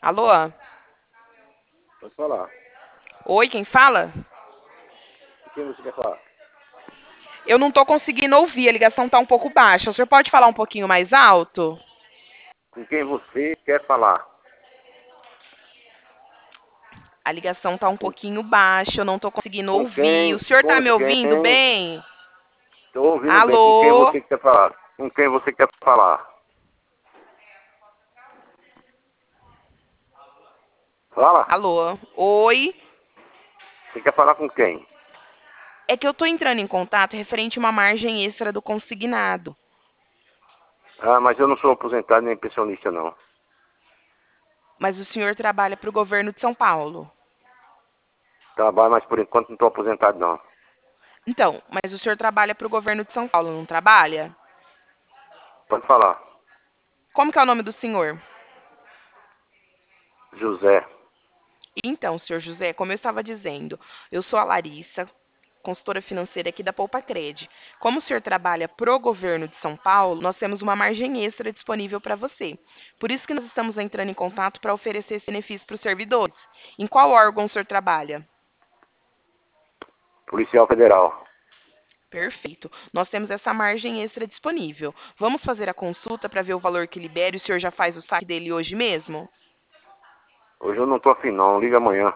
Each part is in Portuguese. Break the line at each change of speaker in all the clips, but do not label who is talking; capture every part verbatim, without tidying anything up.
Alô?
Pode falar.
Oi, quem fala?
Com quem você quer falar?
Eu não tô conseguindo ouvir, a ligação tá um pouco baixa. O senhor pode falar um pouquinho mais alto?
Com quem você quer falar?
A ligação tá um
Com,
pouquinho baixa, eu não tô conseguindo
com
ouvir.
quem?
O senhor tá
Com
me ouvindo
quem?
bem?
Estou ouvindo bem. Com quem
Alô?
você quer falar? Com quem você quer falar? Fala.
Alô? Oi?
Você quer falar com quem?
É que eu tô entrando em contato referente a uma margem extra do consignado.
Ah, mas eu não sou aposentado nem pensionista, não.
Mas o senhor trabalha para o governo de São Paulo.
Trabalho, mas por enquanto não estou aposentado, não.
Então, mas o senhor trabalha para o governo de São Paulo, não trabalha?
Pode falar.
Como que é o nome do senhor?
José.
Então, senhor José, como eu estava dizendo, eu sou a Larissa, consultora financeira aqui da Poupa Cred. Como o senhor trabalha pro governo de São Paulo, nós temos uma margem extra disponível para você. Por isso que nós estamos entrando em contato para oferecer esse benefício para os servidores. Em qual órgão o senhor trabalha?
Policial Federal.
Perfeito. Nós temos essa margem extra disponível. Vamos fazer a consulta para ver o valor que libera e o senhor já faz o saque dele hoje mesmo?
Hoje eu não estou afim, não. Liga amanhã.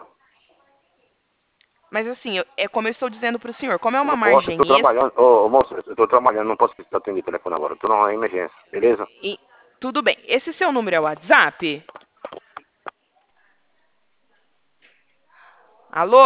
Mas assim, eu- é como eu estou dizendo para o senhor, como é uma
Não posso, estou
margem extra,
trabalhando. Ô, ô, moço, eu estou trabalhando, não posso atender o telefone agora. Estou numa emergência, beleza?
e- tudo bem. Esse seu número é o WhatsApp? Alô?